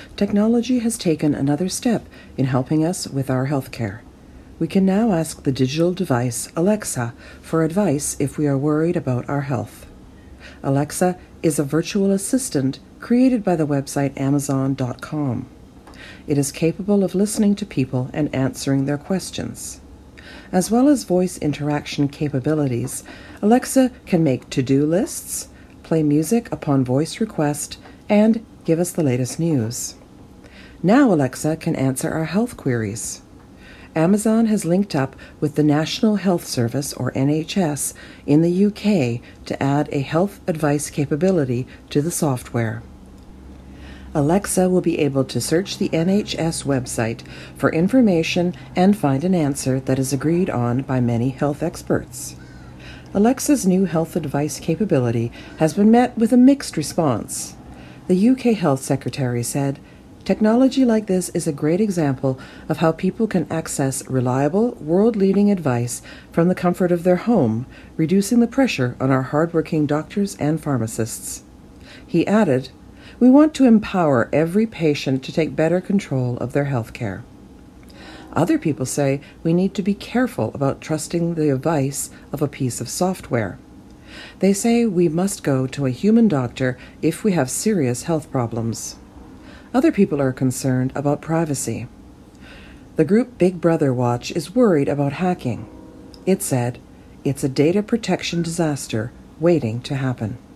Technology has taken another step in helping us with our healthcare. We can now ask the digital device Alexa for advice if we are worried about our health. Alexa is a virtual assistant created by the website Amazon.com. It is capable of listening to people and answering their questions. As well as voice interaction capabilities, Alexa can make to-do lists, play music upon voice request, and give us the latest news. Now Alexa can answer our health queries. Amazon has linked up with the National Health Service, or NHS, in the UK to add a health advice capability to the software. Alexa will be able to search the NHS website for information and find an answer that is agreed on by many health experts. Alexa's new health advice capability has been met with a mixed response. The UK Health Secretary said, "Technology like this is a great example of how people can access reliable, world-leading advice from the comfort of their home, reducing the pressure on our hardworking doctors and pharmacists." He added, "We want to empower every patient to take better control of their health care." Other people say we need to be careful about trusting the advice of a piece of software. They say we must go to a human doctor if we have serious health problems. Other people are concerned about privacy. The group Big Brother Watch is worried about hacking. It said, "It's a data protection disaster waiting to happen."